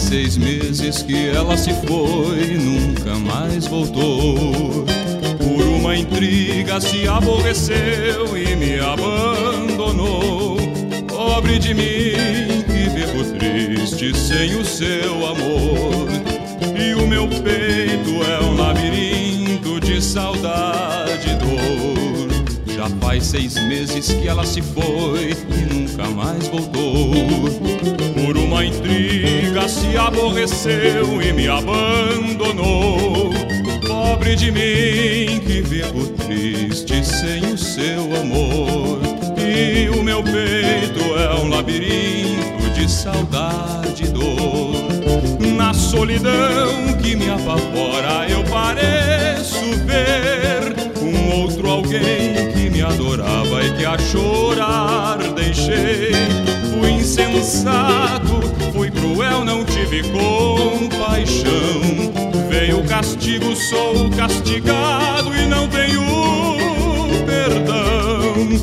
6 meses que ela se foi, nunca mais voltou. Por uma intriga se aborreceu e me abandonou. Pobre de mim que vivo triste sem o seu amor. E o meu peito é um labirinto de saudade e dor. Já faz 6 meses que ela se foi e nunca mais voltou. Por uma intriga se aborreceu e me abandonou. Pobre de mim que vivo triste sem o seu amor. E o meu peito é um labirinto de saudade e dor. Na solidão que me apavora eu pareço ver um outro alguém que me adorava e que a chorar deixei. Fui insensato, fui cruel, não tive compaixão. Veio o castigo, sou castigado e não tenho perdão.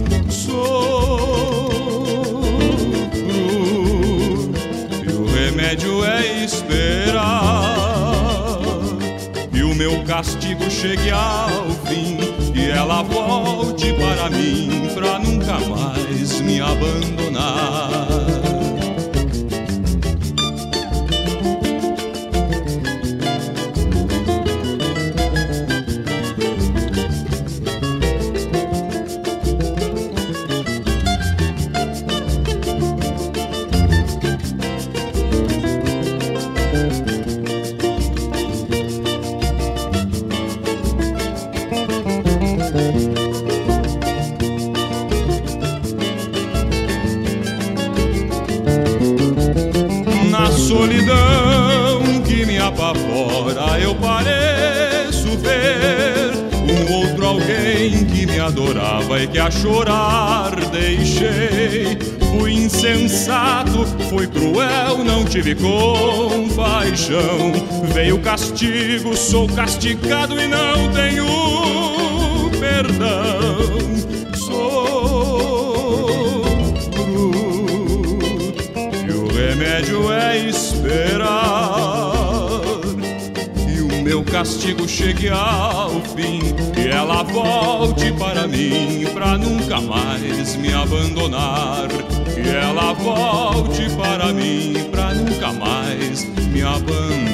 Sofro e o remédio é esperar e o meu castigo chegue ao fim, que ela volte para mim, pra nunca mais me abandonar. Na solidão que me apavora eu pareço ver um outro alguém que me adorava e que a chorar deixei. Fui insensato, fui cruel, não tive compaixão. Veio o castigo, sou castigado e não tenho perdão. O remédio é esperar e o meu castigo chegue ao fim, e ela volte para mim, pra nunca mais me abandonar. Que ela volte para mim, pra nunca mais me abandonar.